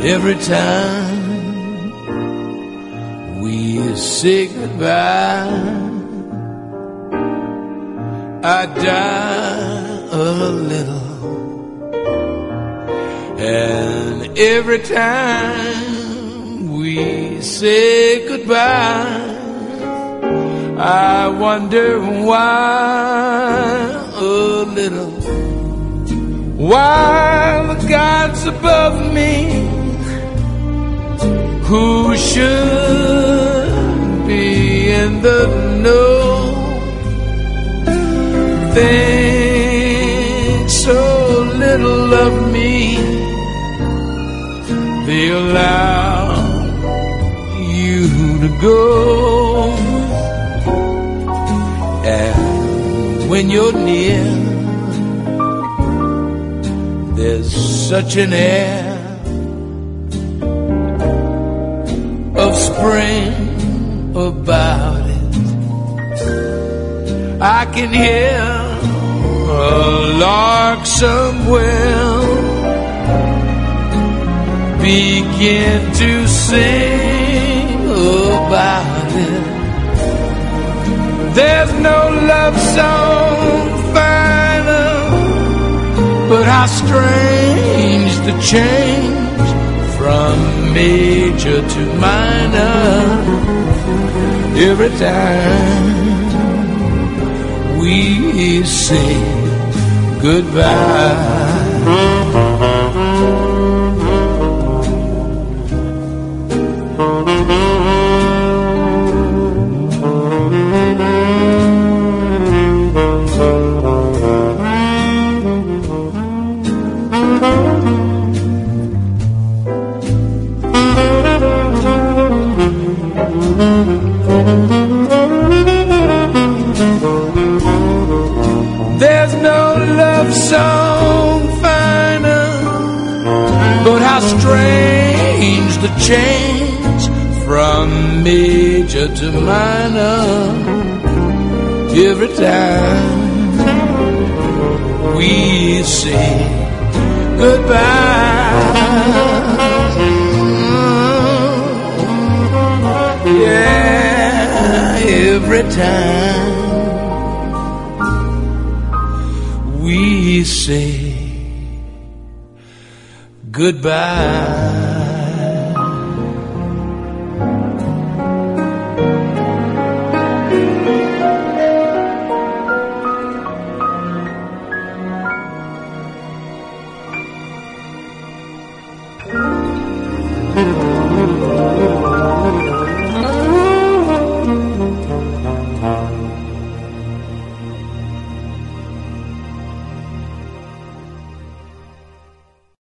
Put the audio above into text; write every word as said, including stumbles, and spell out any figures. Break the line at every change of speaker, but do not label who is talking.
every time we say goodbye, I die a little. And every time we say goodbye, I wonder why a little. While the gods above me, who should be in the know, think so little of me, they allow you to go. And when you're near, there's such an air of spring about it. I can hear a lark somewhere begin to sing about it. There's no love song finer, but how strange the change from major to minor every time we say goodbye. There's no love song finer, but how strange the change from major to minor every time we say goodbye. Yeah, every time we say goodbye.